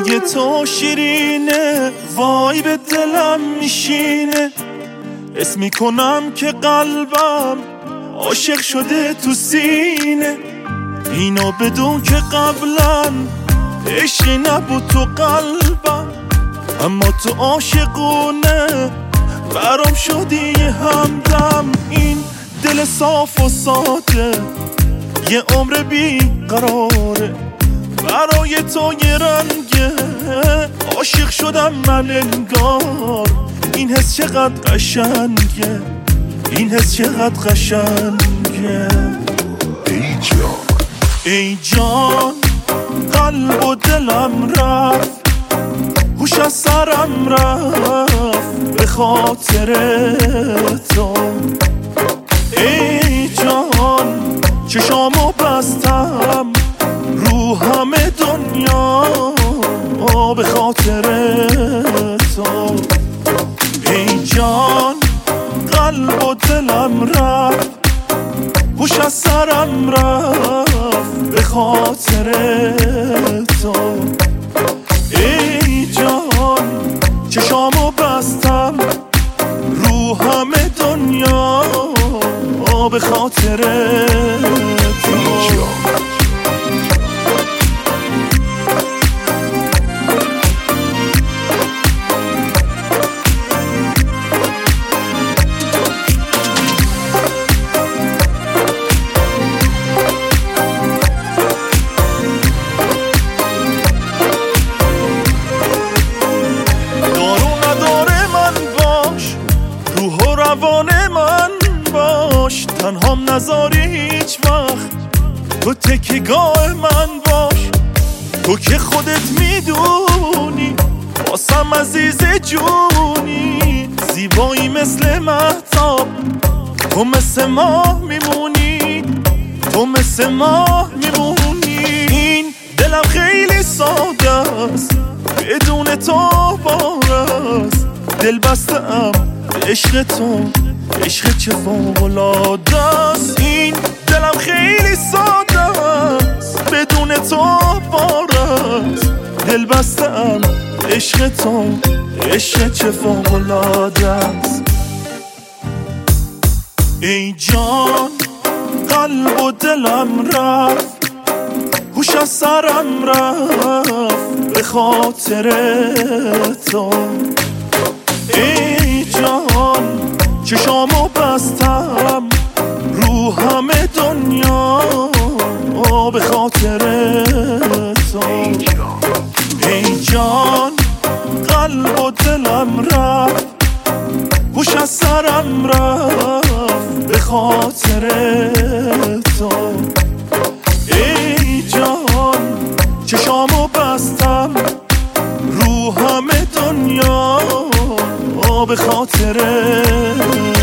صدای تو شیرینه، وای به دلم میشینه. حس میکنم که قلبم عاشق شده تو سینه. اینو بدون که قبلا عشقی نبود تو قلبم، اما تو عاشقونه برام شدی همدم. این دل صاف و ساده یه عمر بی قراره، برای تو یه رنگه عاشق شدم من انگار. این حس چقدر قشنگه، این حس چقدر قشنگه. ای جان قلب و دلم رفت، هوش از سرم رفت به خاطر تو. ای جان چشامو بستم رو همه دنیا به خاطر تو. ای جان قلب و دلم رفت، هوش از سرم رفت به خاطر تو. ای جان چشامو بستم رو همه دنیا به خاطر تو. روان من باش، تنهام نذاری هیچ وقت، تو تکیگاه من باش. تو که خودت میدونی واسم عزیز جونی، زیبایی مثل مهتاب، تو مثل ماه میمونی، تو مثل ماه میمونی. این دلم خیلی ساده است بدون تو بارست، دل بستم عشق تو، عشق چه فوق‌العاده است. این دلم خیلی ساده است بدون تو بارست، دل بستم عشق تو، عشق چه فوق‌العاده است. ای جان قلب و دلم رفت، هوش از سرم رفت به خاطر تو. ای جان چشامو بستم رو همه دنیا به خاطر تو. ای جان قلب و دلم رفت، هوش از سرم رفت به خاطر تو. ای جان چشامو بستم رو همه دنیا به خاطر